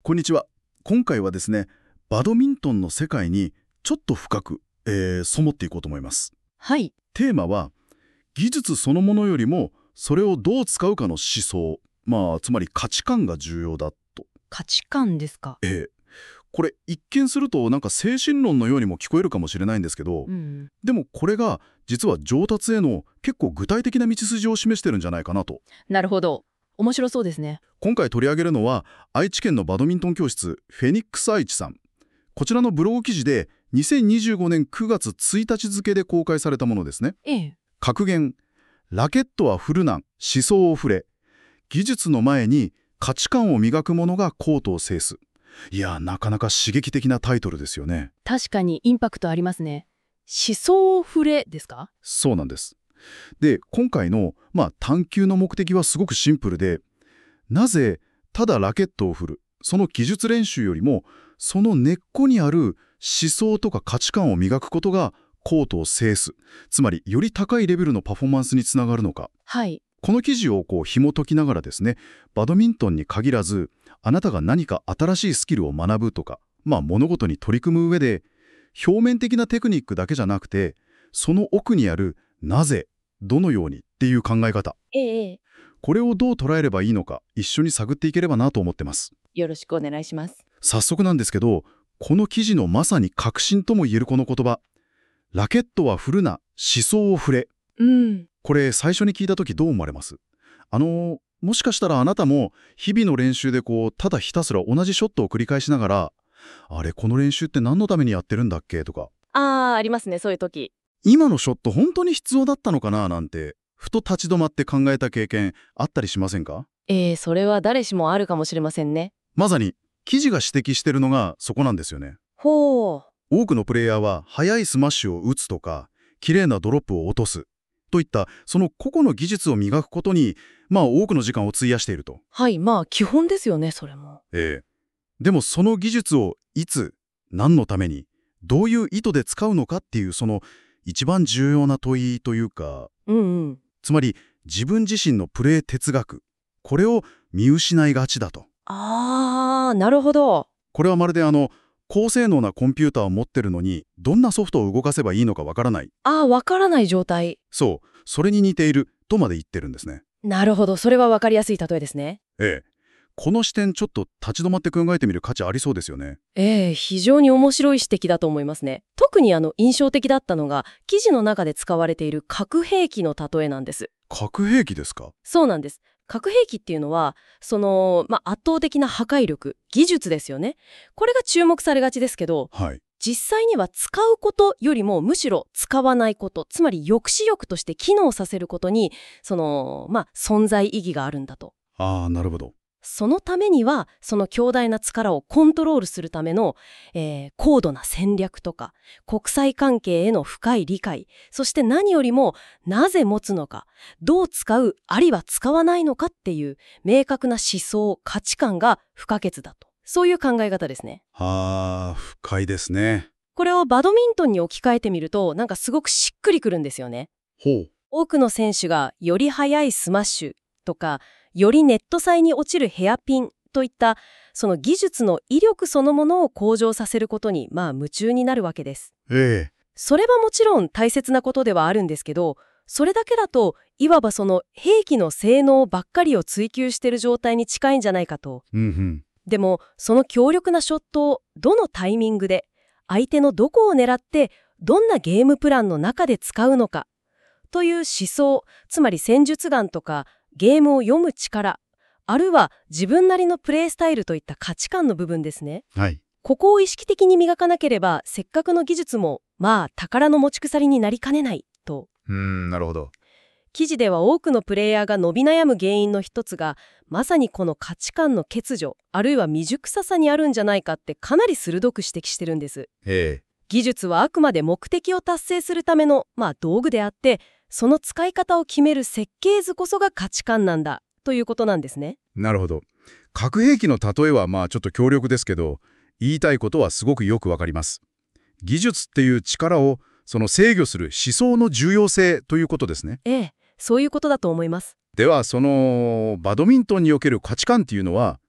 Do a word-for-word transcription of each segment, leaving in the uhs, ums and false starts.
こんにちは。今回はですね、バドミントンの世界にちょっと深く、えー、染もっていこうと思います。 はい。 テーマは、技術そのものよりも、それをどう使うかの思想、まあ、つまり価値観が重要だと。 価値観ですか。 えー、これ、一見するとなんか精神論のようにも聞こえるかもしれないんですけど、 うん、 でもこれが実は上達への結構具体的な道筋を示してるんじゃないかなと。 なるほど。面白そうですね。 今回取り上げるのは愛知県のバドミントン教室フェニックス愛知さん。こちらのブログ記事でにせんにじゅうごねんくがつついたち付で公開されたものですね。 ええ。 格言、ラケットは振るな、思想を振れ。技術の前に価値観を磨く者がコートを制す。いや、なかなか刺激的なタイトルですよね。 確かにインパクトありますね。思想触れですか？ そうなんです。で、今回の、まあ、探求の目的はすごくシンプルで、なぜただラケットを振る、その技術練習よりも、その根っこにある思想とか価値観を磨くことがコートを制す、つまりより高いレベルのパフォーマンスにつながるのか。 はい。 この記事をこう紐解きながらですね、バドミントンに限らず、あなたが何か新しいスキルを学ぶとか、まあ物事に取り組む上で、表面的なテクニックだけじゃなくて、その奥にあるなぜ、どのようにっていう考え方。 ええ。 これをどう捉えればいいのか、一緒に探っていければなと思ってます。 よろしくお願いします。 早速なんですけど、この記事のまさに核心とも言えるこの言葉、ラケットは振るな、思想を振れ。 うん。 これ最初に聞いたときどう思われます？あのー、もしかしたらあなたも日々の練習でこう、ただひたすら同じショットを繰り返しながら、あれ、この練習って何のためにやってるんだっけとか、 ああ、ありますね、そういう時。 今のショット本当に必要だったのかななんて、ふと立ち止まって考えた経験あったりしませんか？ ええ、それは誰しもあるかもしれませんね。 まさに、記事が指摘してるのがそこなんですよね。 ほう。 多くのプレイヤーは速いスマッシュを打つとか、綺麗なドロップを落とすといったその個々の技術を磨くことに、まあ多くの時間を費やしていると。 はい、まあ基本ですよね、それも。 ええ。でもその技術をいつ、何のために、どういう意図で使うのかっていうその一番重要な問いというか、 うんうん。 つまり自分自身のプレー哲学、これを見失いがちだと。 ああ、なるほど。 これはまるであの、高性能なコンピューターを持ってるのに、どんなソフトを動かせばいいのかわからない。 ああ、わからない状態。 そう、それに似ているとまで言ってるんですね。 なるほど、それはわかりやすい例えですね。 ええ。この視点ちょっと立ち止まって考えてみる価値ありそうですよね。 ええ、非常に面白い指摘だと思いますね。特にあの印象的だったのが、記事の中で使われている核兵器の例えなんです。 核兵器ですか？ そうなんです。核兵器っていうのは、その、まあ、圧倒的な破壊力、技術ですよね。これが注目されがちですけど、 はい。 実際には使うことよりもむしろ使わないこと、つまり抑止力として機能させることに、その、まあ、存在意義があるんだと。 ああ、なるほど。 そのためには、その強大な力をコントロールするための、えー高度な戦略とか、国際関係への深い理解、そして何よりも、なぜ持つのか、どう使う、あるいは使わないのかっていう、明確な思想、価値観が不可欠だと。そういう考え方ですね。 ああ、深いですね。 これをバドミントンに置き換えてみると、なんかすごくしっくりくるんですよね。 ほう。 多くの選手がより速いスマッシュとか、よりネット際に落ちるヘアピンといったその技術の威力そのものを向上させることにまあ夢中になるわけです。 ええ。 それはもちろん大切なことではあるんですけど、それだけだといわばその兵器の性能ばっかりを追求している状態に近いんじゃないかと。 うんうん。 でもその強力なショットをどのタイミングで相手のどこを狙ってどんなゲームプランの中で使うのかという思想、つまり戦術眼とかゲームを読む力、あるいは自分なりのプレースタイルといった価値観の部分ですね。 はい。 ここを意識的に磨かなければ、せっかくの技術もまあ宝の持ち腐りになりかねないと。 うーん、なるほど。 記事では多くのプレイヤーが伸び悩む原因の一つが、まさにこの価値観の欠如、あるいは未熟ささにあるんじゃないかってかなり鋭く指摘してるんです。 ええ。 技術はあくまで目的を達成するための、まあ、道具であって、その使い方を決める設計図こそが価値観なんだということなんですね。 なるほど。核兵器の例えはまあちょっと強力ですけど、言いたいことはすごくよくわかります。技術っていう力をその制御する思想の重要性ということですね。 ええ、そういうことだと思います。 ではそのバドミントンにおける価値観っていうのは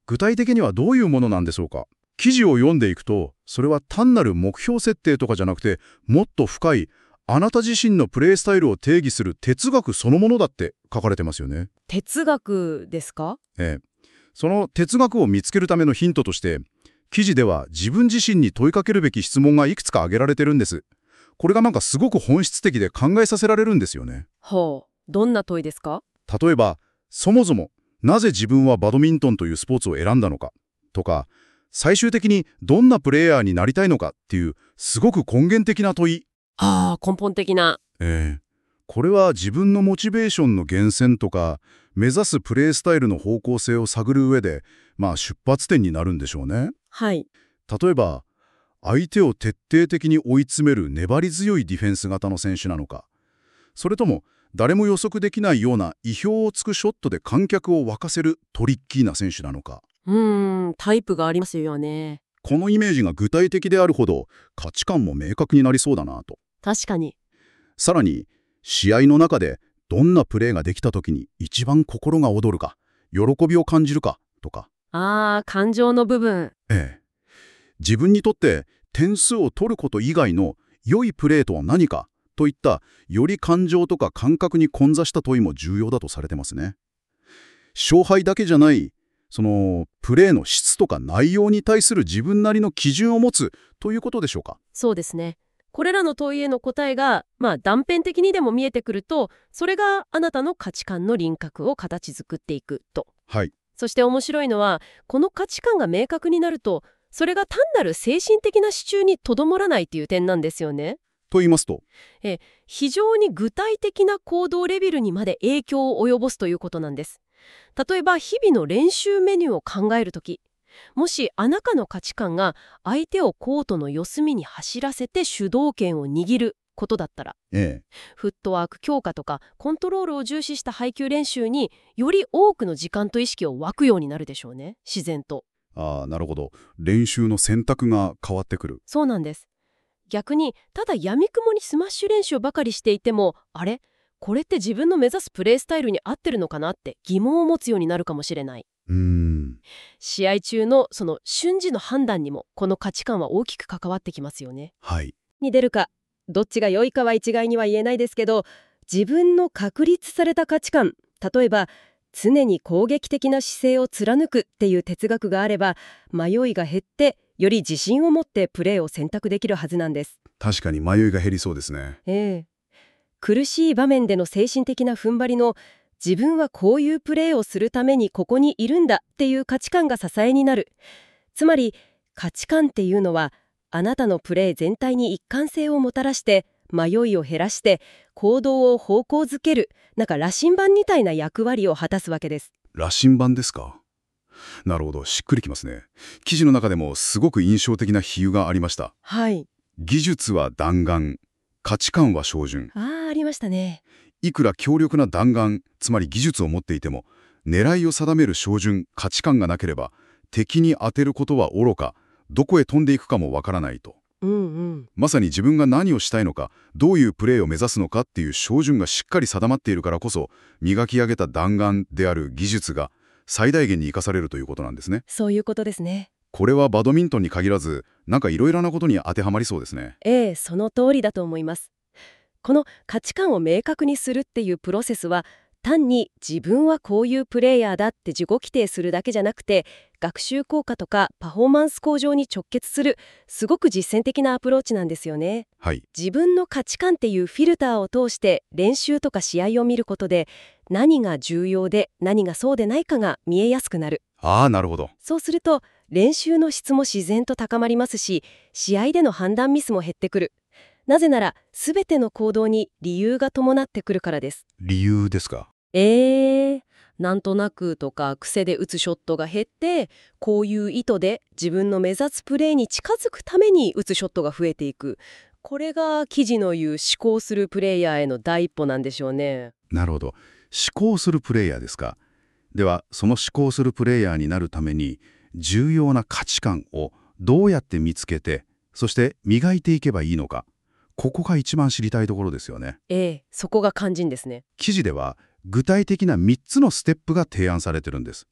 具体的にはどういうものなんでしょうか？記事を読んでいくと、それは単なる目標設定とかじゃなくて、もっと深い、あなた自身のプレイスタイルを定義する哲学そのものだって書かれてますよね。 哲学ですか？ ええ。その哲学を見つけるためのヒントとして、記事では自分自身に問いかけるべき質問がいくつか挙げられてるんです。これがなんかすごく本質的で考えさせられるんですよね。 ほう。どんな問いですか？ 例えば、そもそもなぜ自分はバドミントンというスポーツを選んだのかとか、最終的にどんなプレイヤーになりたいのかっていうすごく根源的な問い。 ああ、根本的な。 ええ。これは自分のモチベーションの源泉とか、目指すプレイスタイルの方向性を探る上で、まあ出発点になるんでしょうね。 はい。 例えば、相手を徹底的に追い詰める粘り強いディフェンス型の選手なのか、それとも誰も予測できないような意表をつくショットで観客を沸かせるトリッキーな選手なのか。 うーん、タイプがありますよね。 このイメージが具体的であるほど価値観も明確になりそうだなと。 確かに。 さらに、試合の中でどんなプレーができた時に一番心が躍るか、喜びを感じるかとか。 ああ、感情の部分。 ええ。自分にとって点数を取ること以外の良いプレーとは何かといったより感情とか感覚に混ざした問いも重要だとされてますね。勝敗だけじゃない、そのプレーの質とか内容に対する自分なりの基準を持つということでしょうか。 そうですね。これらの問いへの答えが、まあ断片的にでも見えてくると、それがあなたの価値観の輪郭を形作っていくと。 はい。 そして面白いのは、この価値観が明確になると、それが単なる精神的な支柱にとどまらないという点なんですよね。 と言いますと。 え非常に具体的な行動レベルにまで影響を及ぼすということなんです。例えば日々の練習メニューを考えるとき、もしあなたの価値観が相手をコートの四隅に走らせて主導権を握ることだったら、 ええ。 フットワーク強化とかコントロールを重視した配球練習により多くの時間と意識を湧くようになるでしょうね、自然と。 ああ、なるほど。練習の選択が変わってくる。 そうなんです。逆にただ闇雲にスマッシュ練習ばかりしていても、あれこれって自分の目指すプレースタイルに合ってるのかなって疑問を持つようになるかもしれない。 うーん。 試合中のその瞬時の判断にもこの価値観は大きく関わってきますよね。 はい。 に出るかどっちが良いかは一概には言えないですけど、自分の確立された価値観、例えば常に攻撃的な姿勢を貫くっていう哲学があれば、迷いが減ってより自信を持ってプレーを選択できるはずなんです。 確かに迷いが減りそうですね。 ええ、苦しい場面での精神的な踏ん張りの、自分はこういうプレーをするためにここにいるんだっていう価値観が支えになる。つまり価値観っていうのはあなたのプレー全体に一貫性をもたらして、迷いを減らして行動を方向づける、なんか羅針盤みたいな役割を果たすわけです。 羅針盤ですか。なるほど、しっくりきますね。記事の中でもすごく印象的な比喩がありました。 はい。 技術は弾丸、価値観は照準。 ああ、ありましたね。 いくら強力な弾丸、つまり技術を持っていても、狙いを定める照準、価値観がなければ、敵に当てることは愚か、どこへ飛んでいくかもわからないと。 うんうん。 まさに自分が何をしたいのか、どういうプレーを目指すのかっていう照準がしっかり定まっているからこそ、磨き上げた弾丸である技術が最大限に生かされるということなんですね。 そういうことですね。 これはバドミントンに限らず、なんかいろいろなことに当てはまりそうですね。 ええ、その通りだと思います。この価値観を明確にするっていうプロセスは、単に自分はこういうプレイヤーだって自己規定するだけじゃなくて、学習効果とかパフォーマンス向上に直結するすごく実践的なアプローチなんですよね。 はい。 自分の価値観っていうフィルターを通して練習とか試合を見ることで、何が重要で何がそうでないかが見えやすくなる。 ああ、なるほど。 そうすると練習の質も自然と高まりますし、試合での判断ミスも減ってくる。なぜなら全ての行動に理由が伴ってくるからです。 理由ですか。 えー、なんとなくとか癖で打つショットが減って、こういう意図で自分の目指すプレーに近づくために打つショットが増えていく。これが記事の言う思考するプレイヤーへの第一歩なんでしょうね。 なるほど。思考するプレイヤーですか。では、その思考するプレイヤーになるために、重要な価値観をどうやって見つけて、そして磨いていけばいいのか。ここが一番知りたいところですよね。 ええ、そこが肝心ですね。 記事では具体的なみっつのステップが提案されてるんです。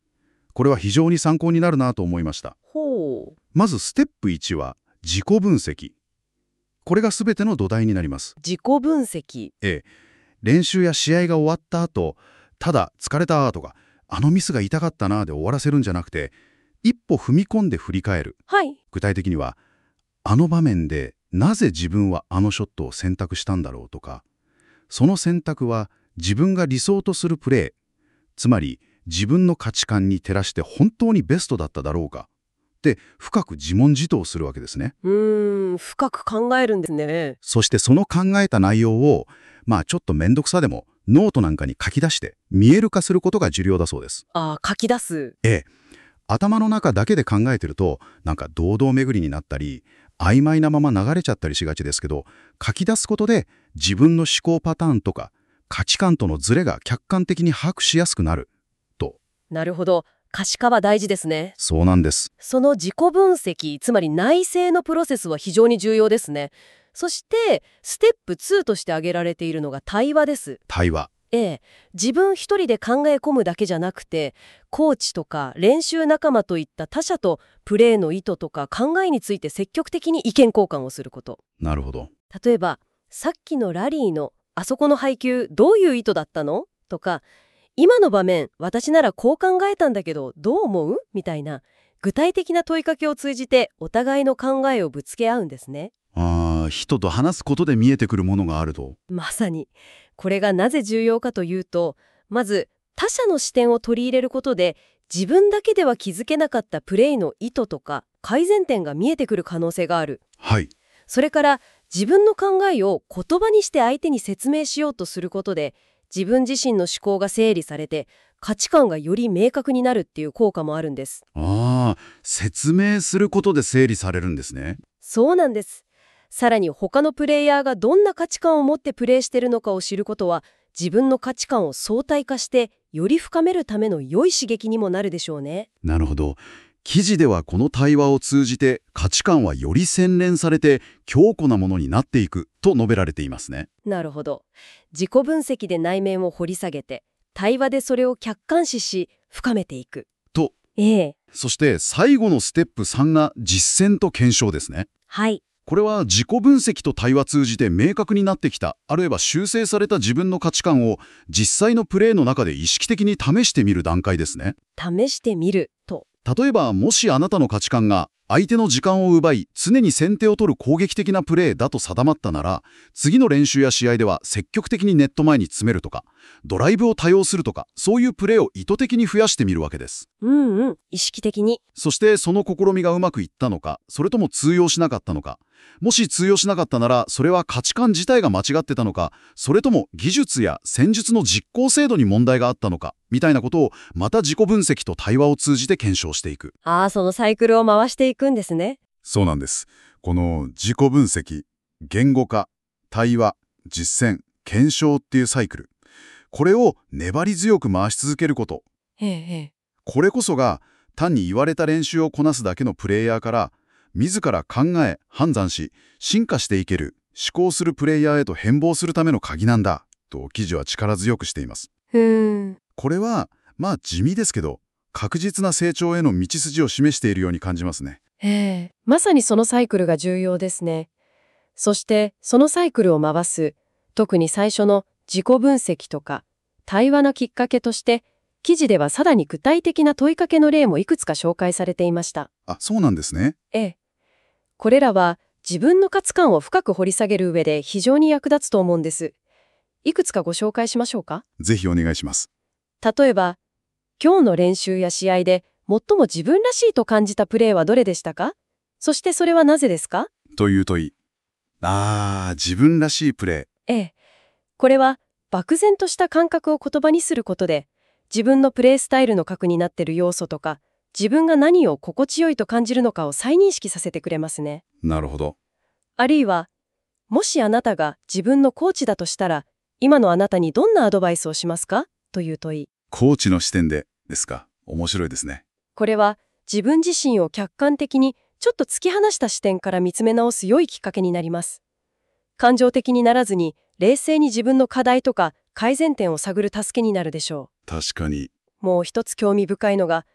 これは非常に参考になるなと思いました。 ほう。 まずステップいちは自己分析。これが全ての土台になります。 自己分析。 ええ、練習や試合が終わった後、ただ疲れたとか、あのミスが痛かったなで終わらせるんじゃなくて、一歩踏み込んで振り返る。 はい。 具体的には、あの場面でなぜ自分はあのショットを選択したんだろうとか、その選択は自分が理想とするプレー、つまり自分の価値観に照らして本当にベストだっただろうかって深く自問自答するわけですね。 うーん、深く考えるんですね。 そしてその考えた内容を、まあちょっとめんどくさでもノートなんかに書き出して見える化することが重要だそうです。 ああ、書き出す。 ええ。頭の中だけで考えてると、なんか堂々巡りになったり、曖昧なまま流れちゃったりしがちですけど、書き出すことで自分の思考パターンとか価値観とのズレが客観的に把握しやすくなると。 なるほど。可視化は大事ですね。 そうなんです。 その自己分析、つまり内省のプロセスは非常に重要ですね。そして、ステップにとして挙げられているのが対話です。 対話。 ええ、自分一人で考え込むだけじゃなくて、コーチとか練習仲間といった他者とプレーの意図とか考えについて積極的に意見交換をすること。 なるほど。 例えば、さっきのラリーのあそこの配球どういう意図だったのとか、今の場面私ならこう考えたんだけどどう思うみたいな具体的な問いかけを通じてお互いの考えをぶつけ合うんですね。 ああ、人と話すことで見えてくるものがあると。 まさに。これがなぜ重要かというと、まず他者の視点を取り入れることで自分だけでは気づけなかったプレーの意図とか改善点が見えてくる可能性がある。 はい。 それから自分の考えを言葉にして相手に説明しようとすることで自分自身の思考が整理されて価値観がより明確になるっていう効果もあるんです。 ああ、説明することで整理されるんですね。 そうなんです。さらに他のプレイヤーがどんな価値観を持ってプレイしているのかを知ることは自分の価値観を相対化してより深めるための良い刺激にもなるでしょうね。 なるほど。記事ではこの対話を通じて価値観はより洗練されて強固なものになっていくと述べられていますね。 なるほど。自己分析で内面を掘り下げて対話でそれを客観視し深めていく。 と、 ええ。 そして最後のステップさんが実践と検証ですね。 はい。 これは自己分析と対話通じて明確になってきた、あるいは修正された自分の価値観を実際のプレーの中で意識的に試してみる段階ですね。 試してみると。 例えば、もしあなたの価値観が相手の時間を奪い、常に先手を取る攻撃的なプレーだと定まったなら、次の練習や試合では積極的にネット前に詰めるとか、ドライブを多用するとか、そういうプレーを意図的に増やしてみるわけです。 うんうん。意識的に。 そしてその試みがうまくいったのか、それとも通用しなかったのか。もし通用しなかったなら、それは価値観自体が間違ってたのか、それとも技術や戦術の実行制度に問題があったのか、みたいなことをまた自己分析と対話を通じて検証していく。 ああ、そのサイクルを回していくんですね。 そうなんです。この自己分析、言語化、対話、実践、検証っていうサイクル。これを粘り強く回し続けること。 へえへえ。 これこそが単に言われた練習をこなすだけのプレイヤーから自ら考え、判断し、進化していける、思考するプレイヤーへと変貌するための鍵なんだと記事は力強くしています。 ふーん。 これはまあ地味ですけど確実な成長への道筋を示しているように感じますね。 ええ、まさにそのサイクルが重要ですね。そしてそのサイクルを回す、特に最初の自己分析とか対話のきっかけとして記事ではさらに具体的な問いかけの例もいくつか紹介されていました。 あ、そうなんですね。 ええ。これらは自分の価値観を深く掘り下げる上で非常に役立つと思うんです。いくつかご紹介しましょうか。 ぜひお願いします。 例えば、今日の練習や試合で最も自分らしいと感じたプレーはどれでしたか？そしてそれはなぜですか？ という問い。あー、自分らしいプレええ。これは漠然とした感覚を言葉にすることで、自分のプレースタイルの核になっている要素とか、自分が何を心地よいと感じるのかを再認識させてくれますね。 ー。なるほど。 あるいは、もしあなたが自分のコーチだとしたら、今のあなたにどんなアドバイスをしますか？という問い。 コーチの視点でですか。面白いですね。 これは自分自身を客観的にちょっと突き放した視点から見つめ直す良いきっかけになります。感情的にならずに冷静に自分の課題とか改善点を探る助けになるでしょ確かに。 う。もう一つ興味深いのが、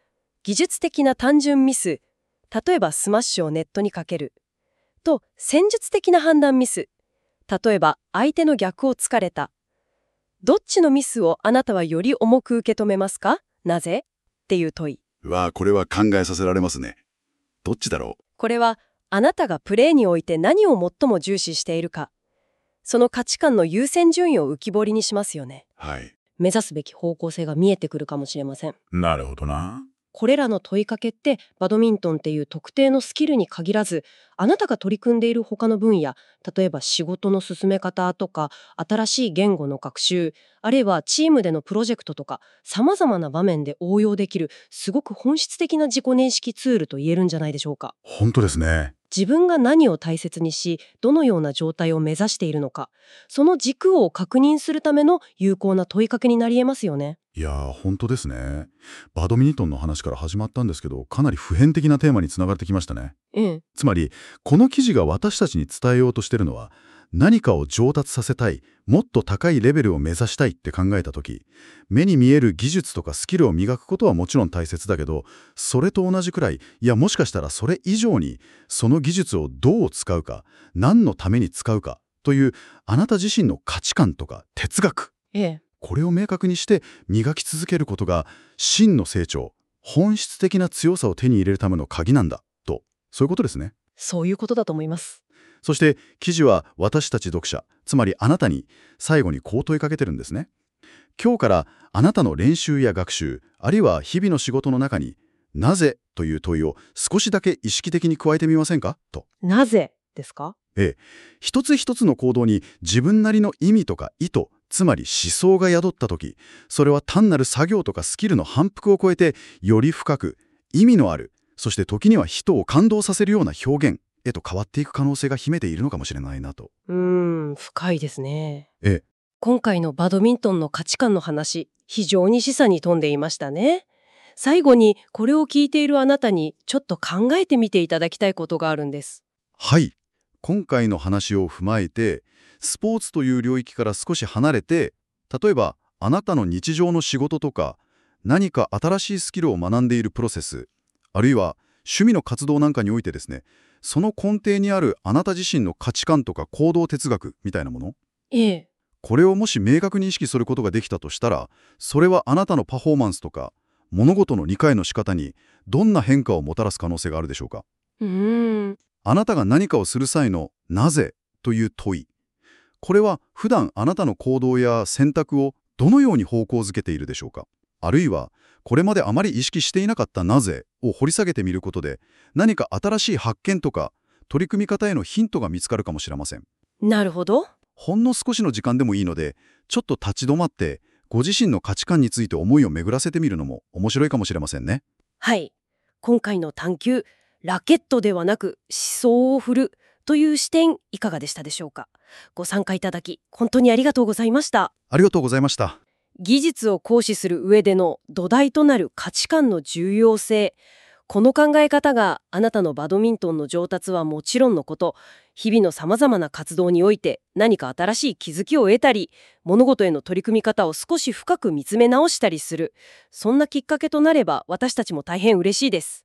技術的な単純ミス、例えばスマッシュをネットにかける、と戦術的な判断ミス、例えば相手の逆を突かれた。どっちのミスをあなたはより重く受け止めますか？なぜ？っていう問い。 わあ、これは考えさせられますね。どっちだろう。 これはあなたがプレーにおいて何を最も重視しているか、その価値観の優先順位を浮き彫りにしますよね。 はい。 目指すべき方向性が見えてくるかもしれません。 なるほどな。 これらの問いかけってバドミントンっていう特定のスキルに限らず、あなたが取り組んでいる他の分野、例えば仕事の進め方とか新しい言語の学習、あるいはチームでのプロジェクトとか、様々な場面で応用できるすごく本質的な自己認識ツールと言えるんじゃないでしょうか。 本当ですね。 自分が何を大切にし、どのような状態を目指しているのか、その軸を確認するための有効な問いかけになり得ますよね。 いやー、本当ですね。バドミントンの話から始まったんですけど、かなり普遍的なテーマにつながってきましたね。 ええ。 つまり、この記事が私たちに伝えようとしているのは、何かを上達させたい、もっと高いレベルを目指したいって考えたとき、目に見える技術とかスキルを磨くことはもちろん大切だけど、それと同じくらい、いやもしかしたらそれ以上に、その技術をどう使うか、何のために使うかという、あなた自身の価値観とか哲学、 ええ。 これを明確にして磨き続けることが、真の成長、本質的な強さを手に入れるための鍵なんだと、そういうことですね。 そういうことだと思います。 そして記事は私たち読者、つまりあなたに最後にこう問いかけてるんですね。今日からあなたの練習や学習、あるいは日々の仕事の中に、なぜという問いを少しだけ意識的に加えてみませんかと。 なぜですか？ ええ、一つ一つの行動に自分なりの意味とか意図、つまり思想が宿ったとき、それは単なる作業とかスキルの反復を超えて、より深く、意味のある、そして時には人を感動させるような表現へと変わっていく可能性が秘めているのかもしれないなと。 うーん、深いですね。 ええ、 今回のバドミントンの価値観の話、非常に示唆に富んでいましたね。最後にこれを聞いているあなたにちょっと考えてみていただきたいことがあるんです。 はい。今回の話を踏まえて、スポーツという領域から少し離れて、例えばあなたの日常の仕事とか、何か新しいスキルを学んでいるプロセス、あるいは趣味の活動なんかにおいてですね、その根底にあるあなた自身の価値観とか行動哲学みたいなもの、 ええ。 これをもし明確に意識することができたとしたら、それはあなたのパフォーマンスとか物事の理解の仕方にどんな変化をもたらす可能性があるでしょうか。 うーん。 あなたが何かをする際のなぜという問い、これは普段あなたの行動や選択をどのように方向づけているでしょうか。あるいはこれまであまり意識していなかったなぜを掘り下げてみることで、何か新しい発見とか取り組み方へのヒントが見つかるかもしれません。 なるほど。 ほんの少しの時間でもいいので、ちょっと立ち止まってご自身の価値観について思いを巡らせてみるのも面白いかもしれませんね。 はい。今回の探求、ラケットではなく思想を振るという視点、いかがでしたでしょうか。ご参加いただき本当にありがとうございました。 ありがとうございました。 技術を行使する上での土台となる価値観の重要性、この考え方があなたのバドミントンの上達はもちろんのこと、日々のさまざまな活動において何か新しい気づきを得たり、物事への取り組み方を少し深く見つめ直したりする、そんなきっかけとなれば私たちも大変嬉しいです。